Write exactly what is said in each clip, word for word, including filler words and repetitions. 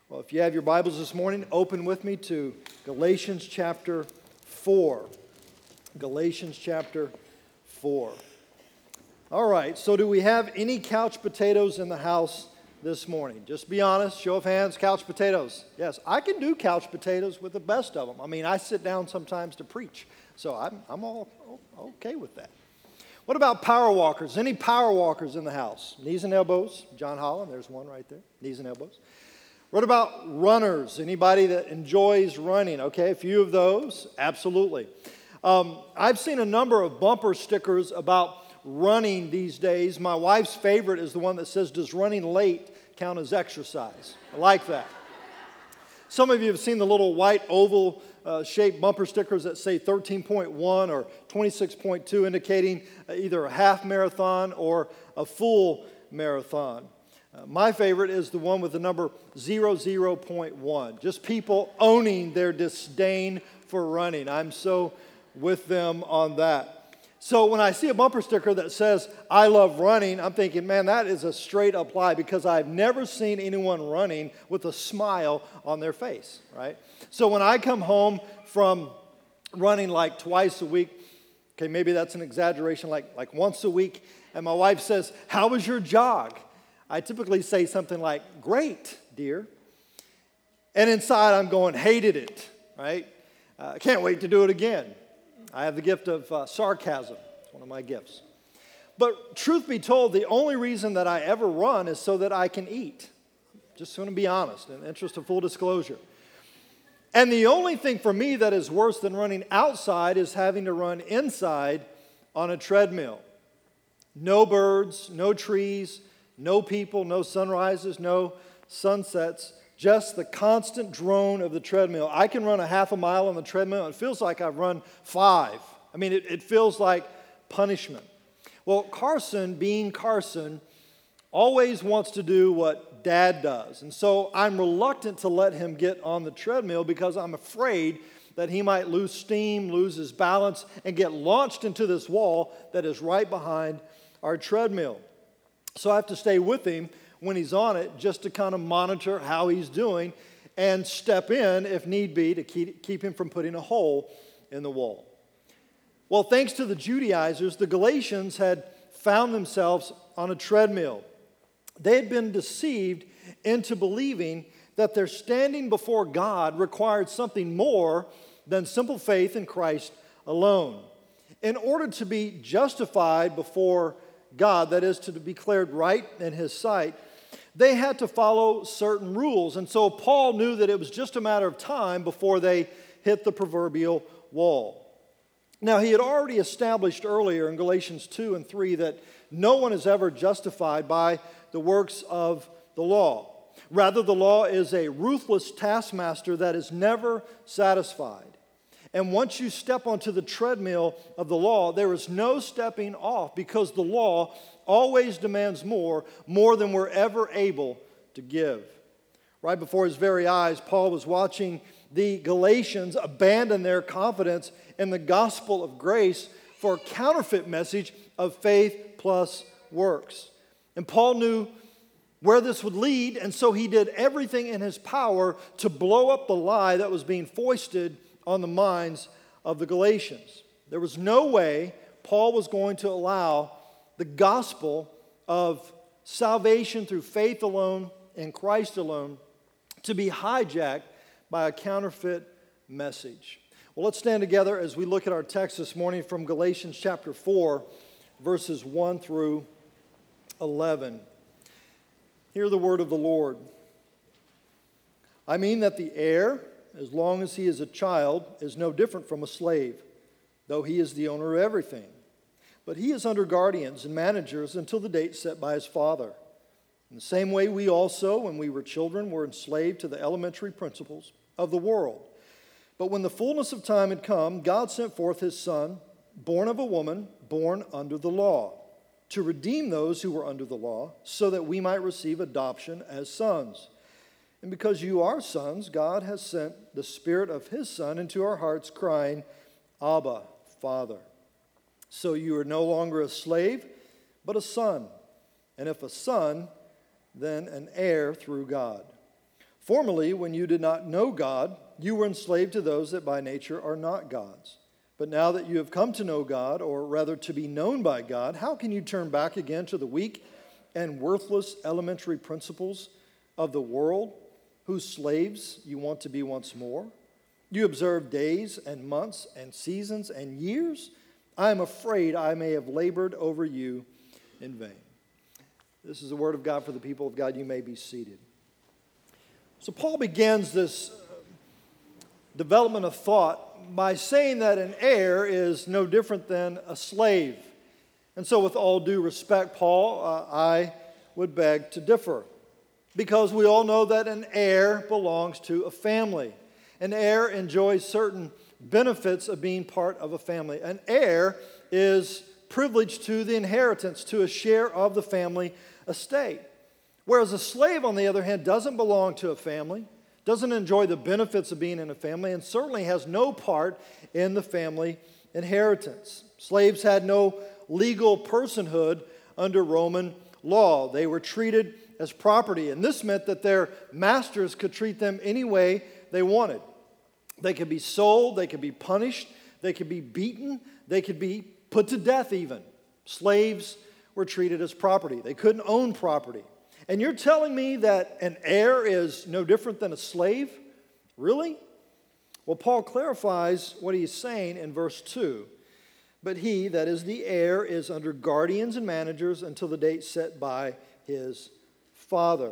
Well, if you have your Bibles this morning, open with me to Galatians chapter four. Galatians chapter four. All right, so do we have any couch potatoes in the house this morning? Just be honest, show of hands, couch potatoes. Yes, I can do couch potatoes with the best of them. I mean, I sit down sometimes to preach, so I'm, I'm all okay with that. What about power walkers? Any power walkers in the house? Knees and elbows. John Holland, there's one right there. Knees and elbows. What about runners? Anybody that enjoys running? Okay, a few of those. Absolutely. Um, I've seen a number of bumper stickers about running these days. My wife's favorite is the one that says, "Does running late count as exercise?" I like that. Some of you have seen the little white oval uh, shaped bumper stickers that say thirteen point one or twenty-six point two, indicating uh, either a half marathon or a full marathon. Uh, my favorite is the one with the number zero zero point one. Just people owning their disdain for running. I'm so with them on that. So when I see a bumper sticker that says, "I love running," I'm thinking, man, that is a straight up lie, because I've never seen anyone running with a smile on their face, right? So when I come home from running like twice a week, okay, maybe that's an exaggeration, like, like once a week, and my wife says, "How was your jog?" I typically say something like, "Great, dear." And inside I'm going, "Hated it," right? I uh, can't wait to do it again. I have the gift of uh, sarcasm. It's one of my gifts. But truth be told, the only reason that I ever run is so that I can eat. Just going to be honest, in the interest of full disclosure. And the only thing for me that is worse than running outside is having to run inside on a treadmill. No birds, no trees, no people, no sunrises, no sunsets, just the constant drone of the treadmill. I can run a half a mile on the treadmill, and it feels like I've run five. I mean, it, it feels like punishment. Well, Carson, being Carson, always wants to do what Dad does. And so I'm reluctant to let him get on the treadmill because I'm afraid that he might lose steam, lose his balance, and get launched into this wall that is right behind our treadmill. So I have to stay with him when he's on it, just to kind of monitor how he's doing and step in, if need be, to keep, keep him from putting a hole in the wall. Well, thanks to the Judaizers, the Galatians had found themselves on a treadmill. They had been deceived into believing that their standing before God required something more than simple faith in Christ alone. In order to be justified before God, that is, to be declared right in His sight, they had to follow certain rules. And so Paul knew that it was just a matter of time before they hit the proverbial wall. Now, he had already established earlier in Galatians two and three that no one is ever justified by the works of the law. Rather, the law is a ruthless taskmaster that is never satisfied. And once you step onto the treadmill of the law, there is no stepping off, because the law always demands more, more than we're ever able to give. Right before his very eyes, Paul was watching the Galatians abandon their confidence in the gospel of grace for a counterfeit message of faith plus works. And Paul knew where this would lead, and so he did everything in his power to blow up the lie that was being foisted on the minds of the Galatians. There was no way Paul was going to allow the gospel of salvation through faith alone in Christ alone to be hijacked by a counterfeit message. Well, let's stand together as we look at our text this morning from Galatians chapter four, verses one through eleven. Hear the word of the Lord. "I mean that the heir, as long as he is a child, is no different from a slave, though he is the owner of everything. But he is under guardians and managers until the date set by his father. In the same way, we also, when we were children, were enslaved to the elementary principles of the world. But when the fullness of time had come, God sent forth his Son, born of a woman, born under the law, to redeem those who were under the law, so that we might receive adoption as sons. And because you are sons, God has sent the Spirit of His Son into our hearts, crying, 'Abba, Father.' So you are no longer a slave, but a son. And if a son, then an heir through God. Formerly, when you did not know God, you were enslaved to those that by nature are not gods. But now that you have come to know God, or rather to be known by God, how can you turn back again to the weak and worthless elementary principles of the world, whose slaves you want to be once more? You observe days and months and seasons and years. I am afraid I may have labored over you in vain. This is the word of God for the people of God. You may be seated. So Paul begins this development of thought by saying that an heir is no different than a slave. And so with all due respect, Paul, uh, I would beg to differ. Because we all know that an heir belongs to a family. An heir enjoys certain benefits of being part of a family. An heir is privileged to the inheritance, to a share of the family estate. Whereas a slave, on the other hand, doesn't belong to a family, doesn't enjoy the benefits of being in a family, and certainly has no part in the family inheritance. Slaves had no legal personhood under Roman law. They were treated as property, and this meant that their masters could treat them any way they wanted. They could be sold, they could be punished, they could be beaten, they could be put to death even. Slaves were treated as property. They couldn't own property. And you're telling me that an heir is no different than a slave? Really? Well, Paul clarifies what he's saying in verse two. But he, that is the heir, is under guardians and managers until the date set by his father.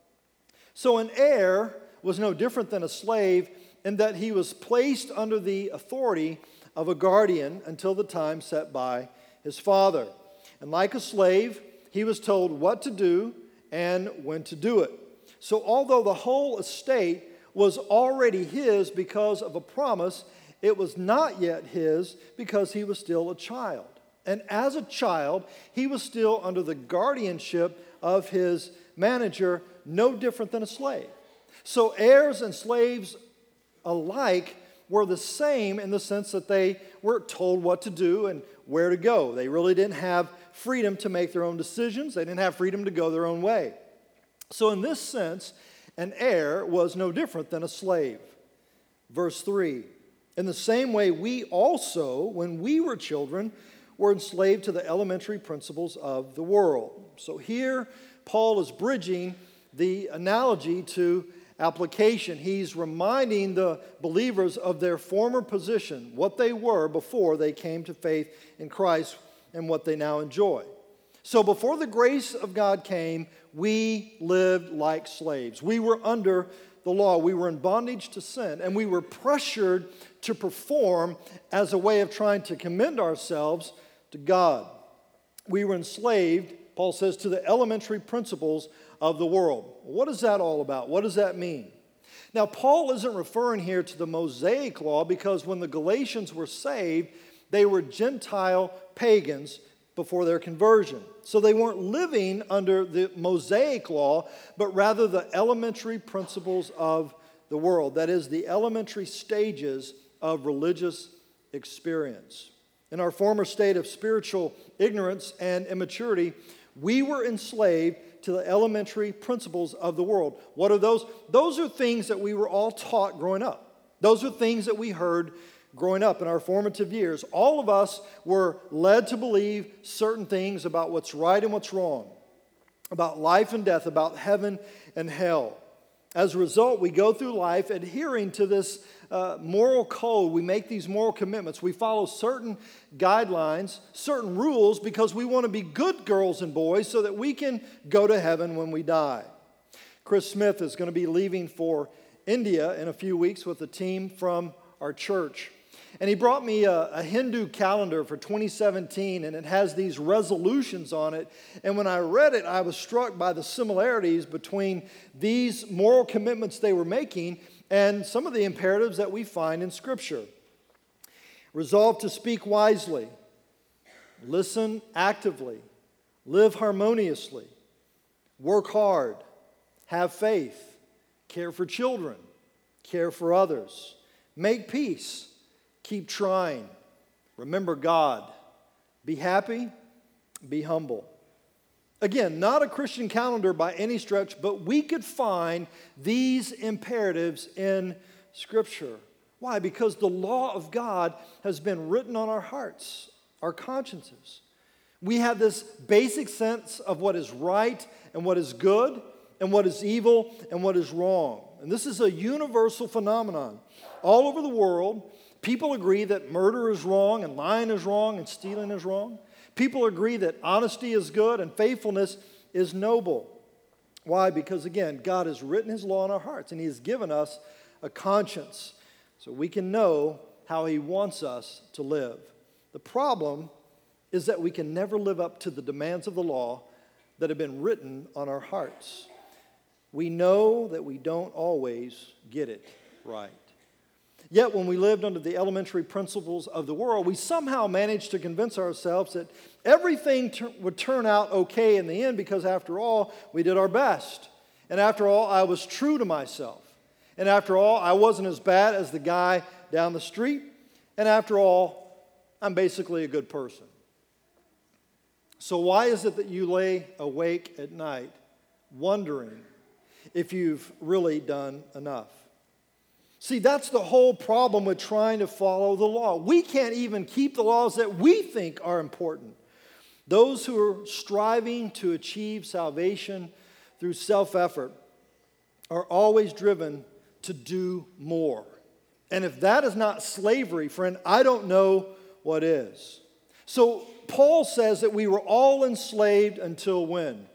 So an heir was no different than a slave in that he was placed under the authority of a guardian until the time set by his father. And like a slave, he was told what to do and when to do it. So although the whole estate was already his because of a promise, it was not yet his because he was still a child. And as a child, he was still under the guardianship of his manager, no different than a slave. So heirs and slaves alike were the same in the sense that they were told what to do and where to go. They really didn't have freedom to make their own decisions. They didn't have freedom to go their own way. So in this sense, an heir was no different than a slave. Verse three, in the same way we also, when we were children, were enslaved to the elementary principles of the world. So here, Paul is bridging the analogy to application. He's reminding the believers of their former position, what they were before they came to faith in Christ and what they now enjoy. So before the grace of God came, we lived like slaves. We were under the law. We were in bondage to sin, and we were pressured to perform as a way of trying to commend ourselves to God. We were enslaved, Paul says, to the elementary principles of the world. What is that all about? What does that mean? Now, Paul isn't referring here to the Mosaic law because when the Galatians were saved, they were Gentile pagans before their conversion. So they weren't living under the Mosaic law, but rather the elementary principles of the world. That is, the elementary stages of religious experience. In our former state of spiritual ignorance and immaturity, we were enslaved to the elementary principles of the world. What are those? Those are things that we were all taught growing up. Those are things that we heard growing up in our formative years. All of us were led to believe certain things about what's right and what's wrong, about life and death, about heaven and hell. As a result, we go through life adhering to this uh, moral code. We make these moral commitments. We follow certain guidelines, certain rules, because we want to be good girls and boys so that we can go to heaven when we die. Chris Smith is going to be leaving for India in a few weeks with a team from our church. And he brought me a, a Hindu calendar for twenty seventeen, and it has these resolutions on it. And when I read it, I was struck by the similarities between these moral commitments they were making and some of the imperatives that we find in Scripture. Resolve to speak wisely, listen actively, live harmoniously, work hard, have faith, care for children, care for others, make peace, keep trying, remember God, be happy, be humble. Again, not a Christian calendar by any stretch, but we could find these imperatives in Scripture. Why? Because the law of God has been written on our hearts, our consciences. We have this basic sense of what is right and what is good and what is evil and what is wrong. And this is a universal phenomenon. All over the world, people agree that murder is wrong and lying is wrong and stealing is wrong. People agree that honesty is good and faithfulness is noble. Why? Because again, God has written His law in our hearts and He has given us a conscience so we can know how He wants us to live. The problem is that we can never live up to the demands of the law that have been written on our hearts. We know that we don't always get it right. Yet when we lived under the elementary principles of the world, we somehow managed to convince ourselves that everything ter- would turn out okay in the end because after all, we did our best. And after all, I was true to myself. And after all, I wasn't as bad as the guy down the street. And after all, I'm basically a good person. So why is it that you lay awake at night wondering if you've really done enough? See, that's the whole problem with trying to follow the law. We can't even keep the laws that we think are important. Those who are striving to achieve salvation through self-effort are always driven to do more. And if that is not slavery, friend, I don't know what is. So Paul says that we were all enslaved until when?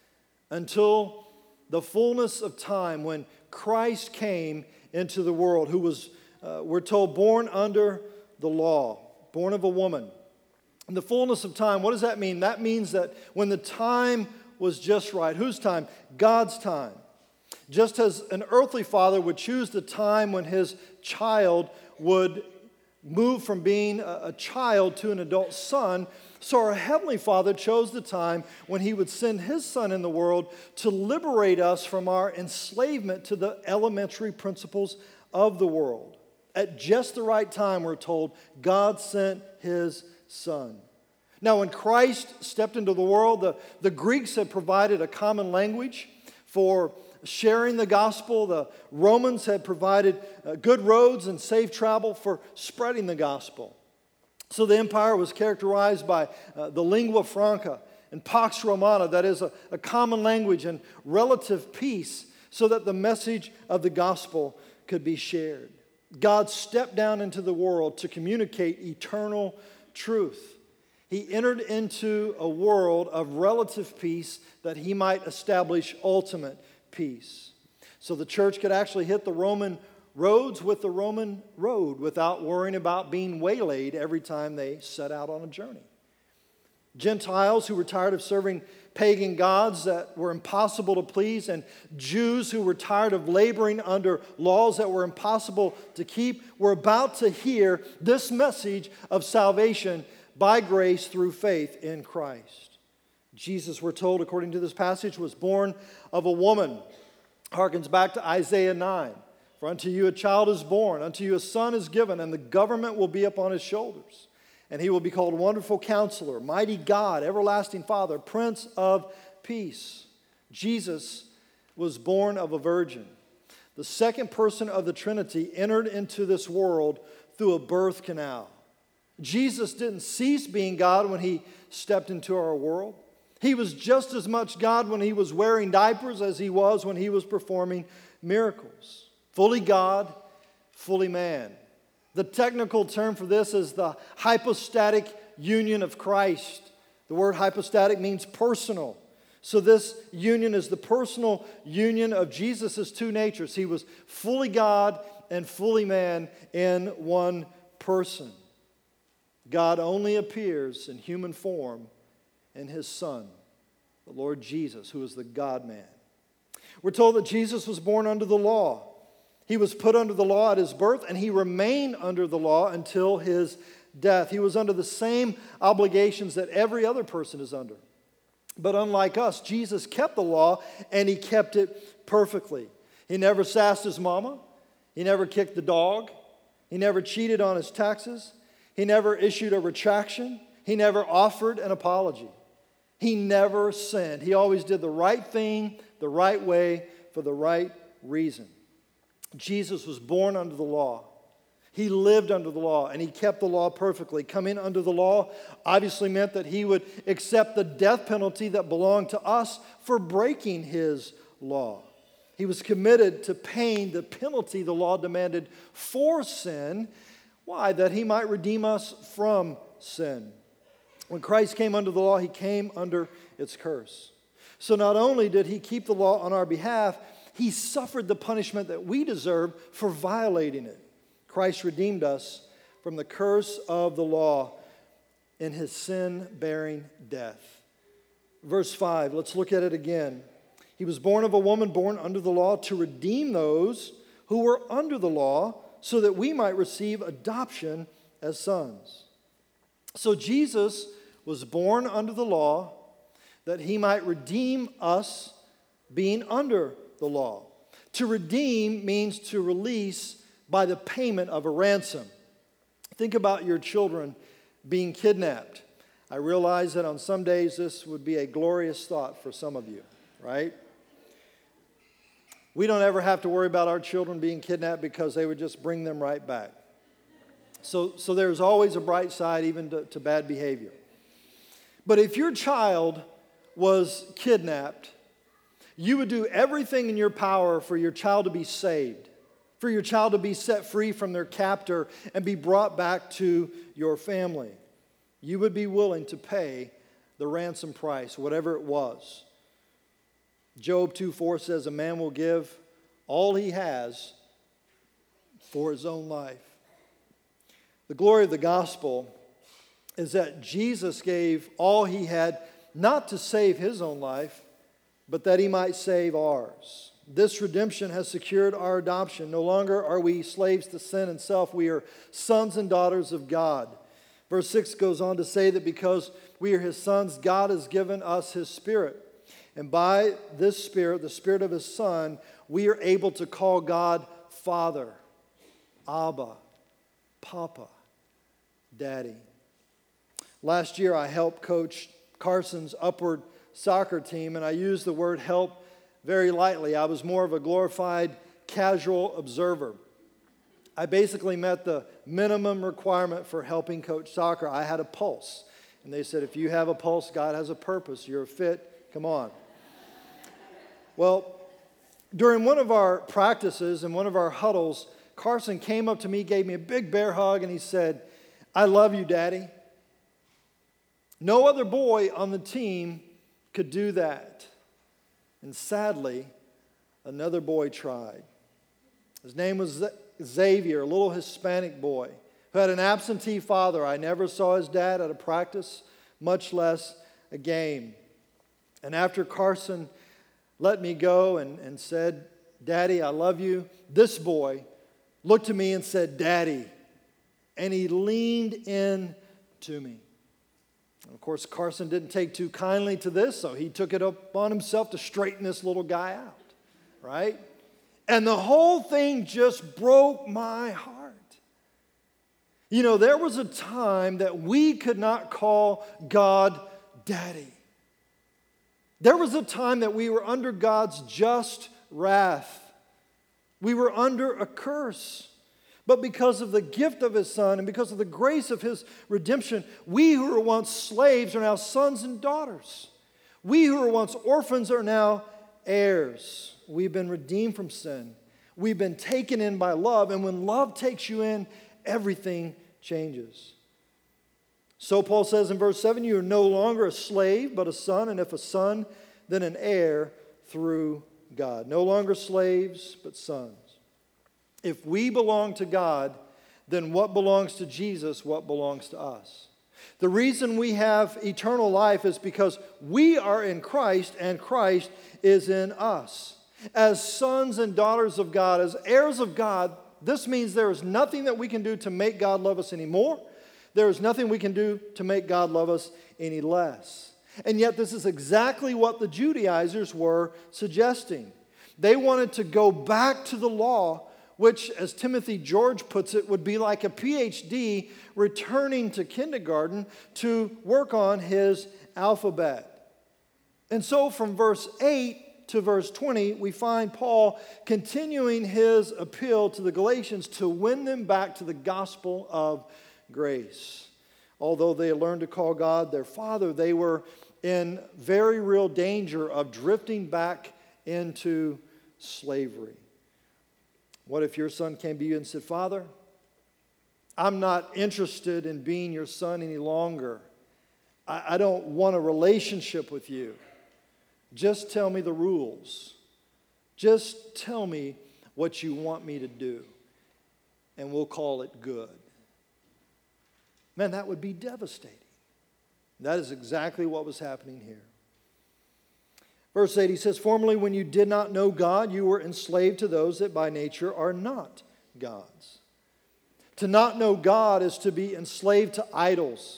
Until the fullness of time when Christ came into the world, who was, uh, we're told, born under the law, born of a woman. In the fullness of time, what does that mean? That means that when the time was just right. Whose time? God's time. Just as an earthly father would choose the time when his child would move from being a, a child to an adult son, so our Heavenly Father chose the time when He would send His Son in the world to liberate us from our enslavement to the elementary principles of the world. At just the right time, we're told, God sent His Son. Now, when Christ stepped into the world, the, the Greeks had provided a common language for sharing the gospel. The Romans had provided uh, good roads and safe travel for spreading the gospel. So the empire was characterized by uh, the lingua franca and pax romana, that is a, a common language and relative peace, so that the message of the gospel could be shared. God stepped down into the world to communicate eternal truth. He entered into a world of relative peace that He might establish ultimate peace. So the church could actually hit the Roman roads with the Roman road without worrying about being waylaid every time they set out on a journey. Gentiles who were tired of serving pagan gods that were impossible to please, and Jews who were tired of laboring under laws that were impossible to keep, were about to hear this message of salvation by grace through faith in Christ. Jesus, we're told, according to this passage, was born of a woman. Harkens back to Isaiah nine. For unto you a child is born, unto you a son is given, and the government will be upon His shoulders. And He will be called Wonderful Counselor, Mighty God, Everlasting Father, Prince of Peace. Jesus was born of a virgin. The second person of the Trinity entered into this world through a birth canal. Jesus didn't cease being God when He stepped into our world. He was just as much God when He was wearing diapers as He was when He was performing miracles. Fully God, fully man. The technical term for this is the hypostatic union of Christ. The word hypostatic means personal. So this union is the personal union of Jesus' two natures. He was fully God and fully man in one person. God only appears in human form in His Son, the Lord Jesus, who is the God-man. We're told that Jesus was born under the law. He was put under the law at His birth, and He remained under the law until His death. He was under the same obligations that every other person is under. But unlike us, Jesus kept the law, and He kept it perfectly. He never sassed His mama. He never kicked the dog. He never cheated on His taxes. He never issued a retraction. He never offered an apology. He never sinned. He always did the right thing, the right way, for the right reason. Jesus was born under the law. He lived under the law, and he kept the law perfectly. Coming under the law obviously meant that he would accept the death penalty that belonged to us for breaking his law. He was committed to paying the penalty the law demanded for sin. Why? That he might redeem us from sin. When Christ came under the law, he came under its curse. So not only did he keep the law on our behalf, he suffered the punishment that we deserve for violating it. Christ redeemed us from the curse of the law in his sin-bearing death. Verse five, let's look at it again. He was born of a woman born under the law to redeem those who were under the law so that we might receive adoption as sons. So Jesus was born under the law that he might redeem us being under the law. To redeem means to release by the payment of a ransom. Think about your children being kidnapped. I realize that on some days this would be a glorious thought for some of you, right? We don't ever have to worry about our children being kidnapped because they would just bring them right back. So, so there's always a bright side even to, to bad behavior. But if your child was kidnapped, you would do everything in your power for your child to be saved, for your child to be set free from their captor and be brought back to your family. You would be willing to pay the ransom price, whatever it was. Job two four says, a man will give all he has for his own life. The glory of the gospel is that Jesus gave all he had, not to save his own life, but that he might save ours. This redemption has secured our adoption. No longer are we slaves to sin and self. We are sons and daughters of God. Verse six goes on to say that because we are his sons, God has given us his Spirit. And by this Spirit, the Spirit of his Son, we are able to call God Father, Abba, Papa, Daddy. Last year I helped coach Carson's Upward soccer team, and I used the word help very lightly. I was more of a glorified casual observer. I basically met the minimum requirement for helping coach soccer. I had a pulse. And they said, if you have a pulse, God has a purpose. You're fit. Come on. Well, during one of our practices and one of our huddles, Carson came up to me, gave me a big bear hug, and he said, I love you, Daddy. No other boy on the team could do that. And sadly, another boy tried. His name was Xavier, a little Hispanic boy who had an absentee father. I never saw his dad at a practice, much less a game. And after Carson let me go and, and said, Daddy, I love you, this boy looked at me and said, Daddy. And he leaned in to me. Of course, Carson didn't take too kindly to this, so he took it upon himself to straighten this little guy out, right? And the whole thing just broke my heart. You know, there was a time that we could not call God Daddy. There was a time that we were under God's just wrath. We were under a curse. But because of the gift of his Son and because of the grace of his redemption, we who were once slaves are now sons and daughters. We who were once orphans are now heirs. We've been redeemed from sin. We've been taken in by love. And when love takes you in, everything changes. So Paul says in verse seven, you are no longer a slave, but a son. And if a son, then an heir through God. No longer slaves, but sons. If we belong to God, then what belongs to Jesus, what belongs to us? The reason we have eternal life is because we are in Christ and Christ is in us. As sons and daughters of God, as heirs of God, this means there is nothing that we can do to make God love us anymore. There is nothing we can do to make God love us any less. And yet this is exactly what the Judaizers were suggesting. They wanted to go back to the law, which, as Timothy George puts it, would be like a P H D returning to kindergarten to work on his alphabet. And so from verse eight to verse twenty, we find Paul continuing his appeal to the Galatians to win them back to the gospel of grace. Although they learned to call God their Father, they were in very real danger of drifting back into slavery. What if your son came to you and said, Father, I'm not interested in being your son any longer. I, I don't want a relationship with you. Just tell me the rules. Just tell me what you want me to do, and we'll call it good. Man, that would be devastating. That is exactly what was happening here. Verse eight, he says, formerly when you did not know God, you were enslaved to those that by nature are not God's. To not know God is to be enslaved to idols.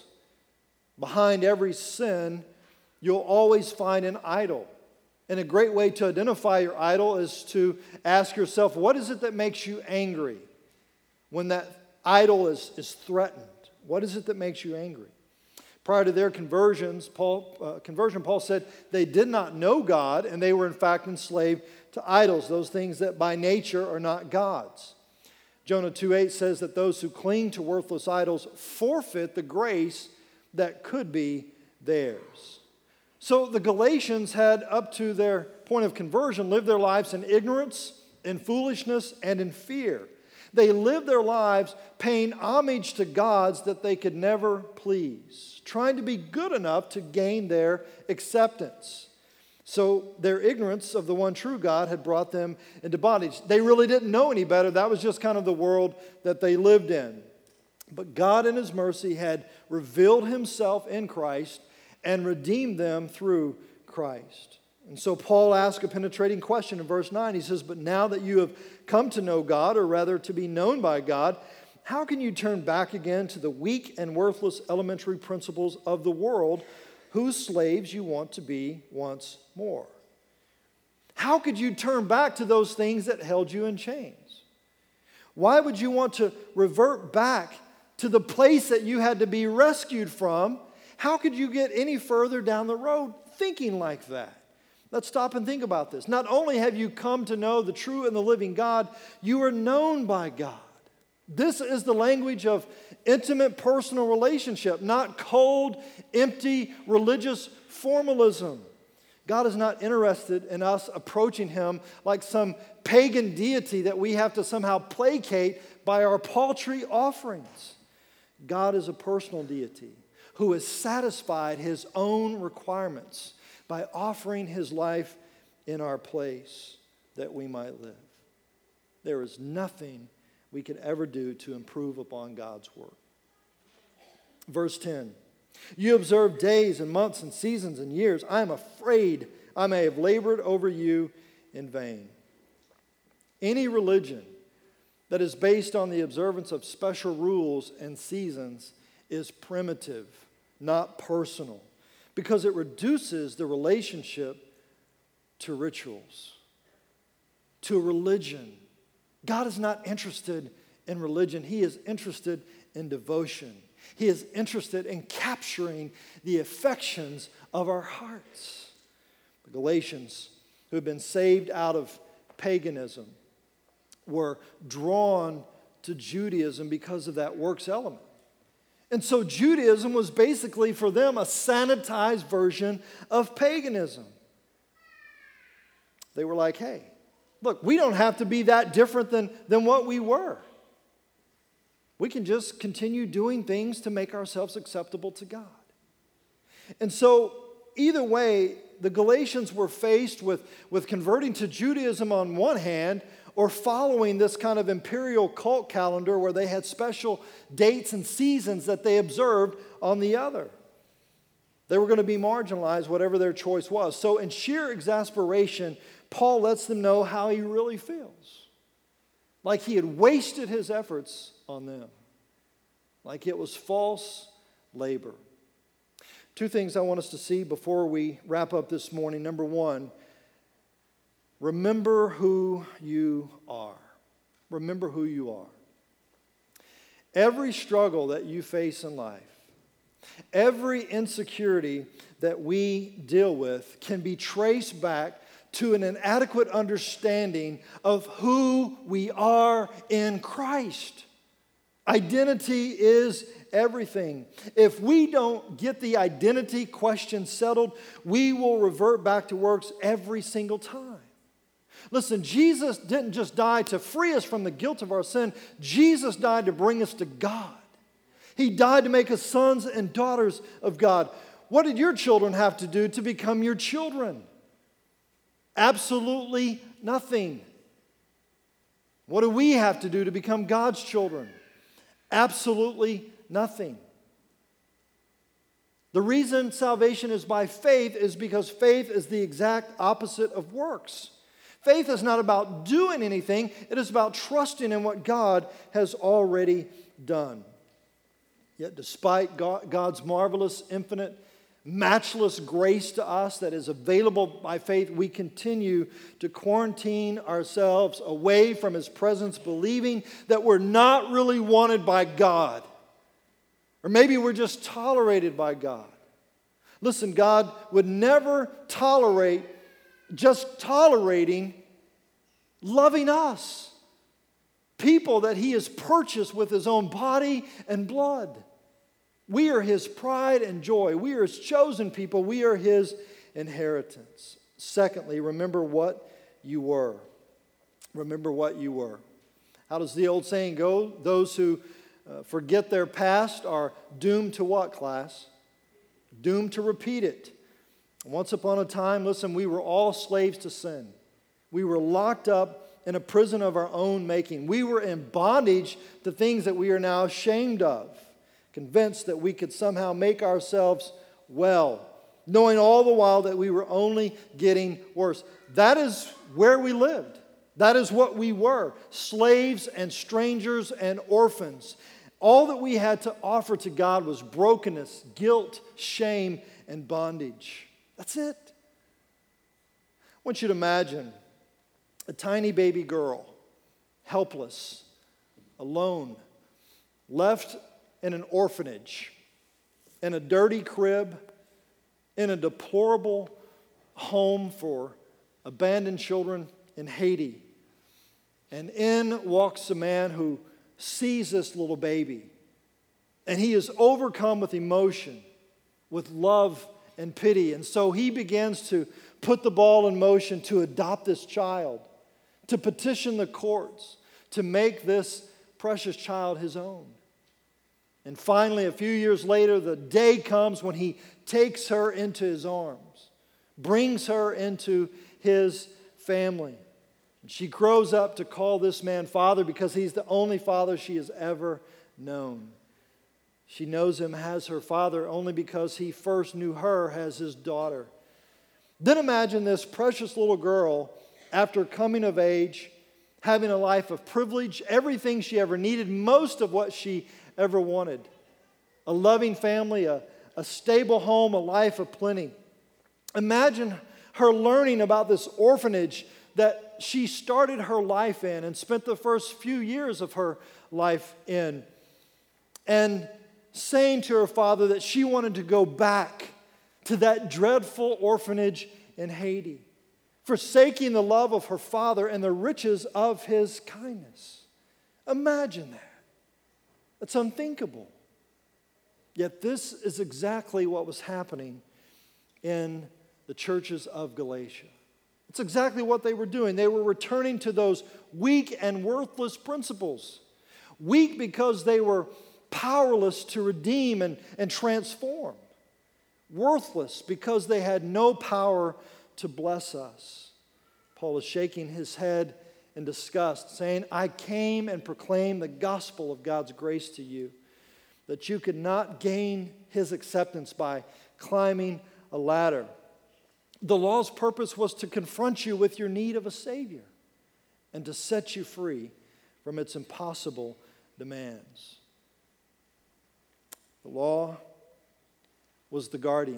Behind every sin, you'll always find an idol. And a great way to identify your idol is to ask yourself, what is it that makes you angry when that idol is, is threatened? What is it that makes you angry? Prior to their conversions, Paul, uh, conversion, Paul said they did not know God, and they were in fact enslaved to idols, those things that by nature are not God's. Jonah two eight says that those who cling to worthless idols forfeit the grace that could be theirs. So the Galatians had, up to their point of conversion, lived their lives in ignorance, in foolishness, and in fear. They lived their lives paying homage to gods that they could never please, trying to be good enough to gain their acceptance. So their ignorance of the one true God had brought them into bondage. They really didn't know any better. That was just kind of the world that they lived in. But God in His mercy had revealed Himself in Christ and redeemed them through Christ. And so Paul asks a penetrating question in verse nine. He says, but now that you have come to know God, or rather to be known by God, how can you turn back again to the weak and worthless elementary principles of the world, whose slaves you want to be once more? How could you turn back to those things that held you in chains? Why would you want to revert back to the place that you had to be rescued from? How could you get any further down the road thinking like that? Let's stop and think about this. Not only have you come to know the true and the living God, you are known by God. This is the language of intimate personal relationship, not cold, empty religious formalism. God is not interested in us approaching Him like some pagan deity that we have to somehow placate by our paltry offerings. God is a personal deity who has satisfied His own requirements by offering His life in our place that we might live. There is nothing we could ever do to improve upon God's work. Verse ten, you observe days and months and seasons and years. I am afraid I may have labored over you in vain. Any religion that is based on the observance of special rules and seasons is primitive, not personal, because it reduces the relationship to rituals, to religion. God is not interested in religion. He is interested in devotion. He is interested in capturing the affections of our hearts. The Galatians, who had been saved out of paganism, were drawn to Judaism because of that works element. And so Judaism was basically for them a sanitized version of paganism. They were like, hey, look, we don't have to be that different than, than what we were. We can just continue doing things to make ourselves acceptable to God. And so either way, the Galatians were faced with, with converting to Judaism on one hand, or following this kind of imperial cult calendar where they had special dates and seasons that they observed on the other. They were going to be marginalized, whatever their choice was. So in sheer exasperation, Paul lets them know how he really feels. Like he had wasted his efforts on them. Like it was false labor. Two things I want us to see before we wrap up this morning. Number one, remember who you are. Remember who you are. Every struggle that you face in life, Every insecurity that we deal with can be traced back to an inadequate understanding of who we are in Christ. Identity is everything. If we don't get the identity question settled, we will revert back to works every single time. Listen, Jesus didn't just die to free us from the guilt of our sin. Jesus died to bring us to God. He died to make us sons and daughters of God. What did your children have to do to become your children? Absolutely nothing. What do we have to do to become God's children? Absolutely nothing. The reason salvation is by faith is because faith is the exact opposite of works. Faith is not about doing anything. It is about trusting in what God has already done. Yet despite God's marvelous, infinite, matchless grace to us that is available by faith, we continue to quarantine ourselves away from His presence, believing that we're not really wanted by God. Or maybe we're just tolerated by God. Listen, God would never tolerate just tolerating loving us. People that He has purchased with His own body and blood. We are His pride and joy. We are His chosen people. We are His inheritance. Secondly, remember what you were. Remember what you were. How does the old saying go? Those who uh, forget their past are doomed to what, class? Doomed to repeat it. Once upon a time, listen, we were all slaves to sin. We were locked up in a prison of our own making. We were in bondage to things that we are now ashamed of, convinced that we could somehow make ourselves well, knowing all the while that we were only getting worse. That is where we lived. That is what we were, slaves and strangers and orphans. All that we had to offer to God was brokenness, guilt, shame, and bondage. That's it. I want you to imagine a tiny baby girl, helpless, alone, left in an orphanage, in a dirty crib, in a deplorable home for abandoned children in Haiti. And in walks a man who sees this little baby, and he is overcome with emotion, with love and pity. And so he begins to put the ball in motion to adopt this child, to petition the courts, to make this precious child his own. And finally, a few years later, the day comes when he takes her into his arms, brings her into his family. And she grows up to call this man father because he's the only father she has ever known. She knows him as her father only because he first knew her as his daughter. Then imagine this precious little girl, after coming of age, having a life of privilege, everything she ever needed, most of what she ever wanted. A loving family, a, a stable home, a life of plenty. Imagine her learning about this orphanage that she started her life in and spent the first few years of her life in. And saying to her father that she wanted to go back to that dreadful orphanage in Haiti, forsaking the love of her father and the riches of his kindness. Imagine that. It's unthinkable. Yet this is exactly what was happening in the churches of Galatia. It's exactly what they were doing. They were returning to those weak and worthless principles. Weak because they were powerless to redeem and, and transform. Worthless because they had no power to bless us. Paul is shaking his head in disgust, saying, I came and proclaimed the gospel of God's grace to you, that you could not gain his acceptance by climbing a ladder. The law's purpose was to confront you with your need of a Savior and to set you free from its impossible demands. The law was the guardian.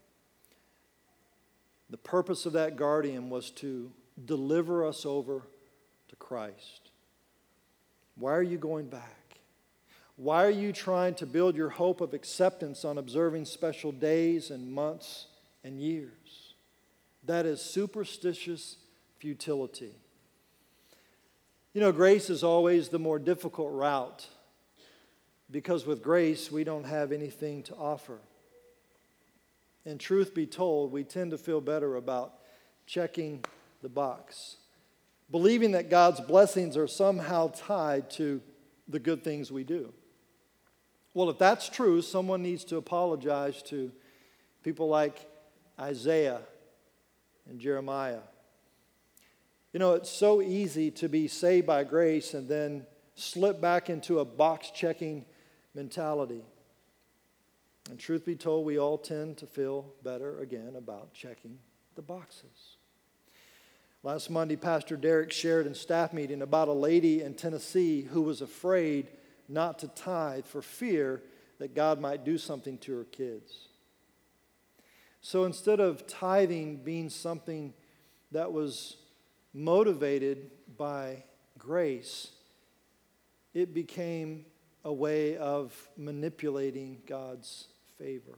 The purpose of that guardian was to deliver us over to Christ. Why are you going back? Why are you trying to build your hope of acceptance on observing special days and months and years? That is superstitious futility. You know, grace is always the more difficult route because with grace we don't have anything to offer. And truth be told, we tend to feel better about checking the box, believing that God's blessings are somehow tied to the good things we do. Well, if that's true, someone needs to apologize to people like Isaiah and Jeremiah. You know, it's so easy to be saved by grace and then slip back into a box-checking mentality. And truth be told, we all tend to feel better again about checking the boxes. Last Monday, Pastor Derek shared in staff meeting about a lady in Tennessee who was afraid not to tithe for fear that God might do something to her kids. So instead of tithing being something that was motivated by grace, it became a way of manipulating God's favor.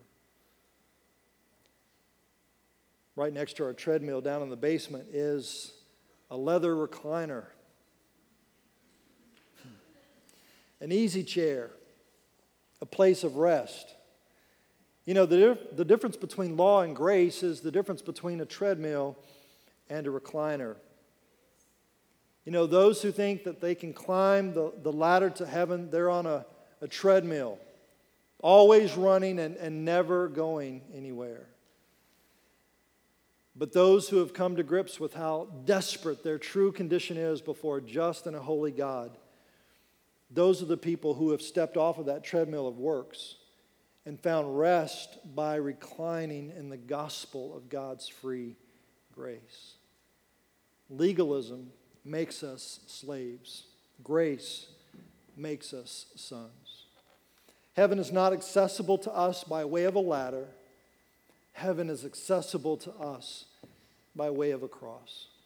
Right next to our treadmill down in the basement is a leather recliner, an easy chair, a place of rest. You know, the, the difference between law and grace is the difference between a treadmill and a recliner. You know, those who think that they can climb the, the ladder to heaven, they're on a, a treadmill, always running and, and never going anywhere. But those who have come to grips with how desperate their true condition is before a just and a holy God, those are the people who have stepped off of that treadmill of works and found rest by reclining in the gospel of God's free grace. Legalism makes us slaves. Grace makes us sons. Heaven is not accessible to us by way of a ladder. Heaven is accessible to us by way of a cross.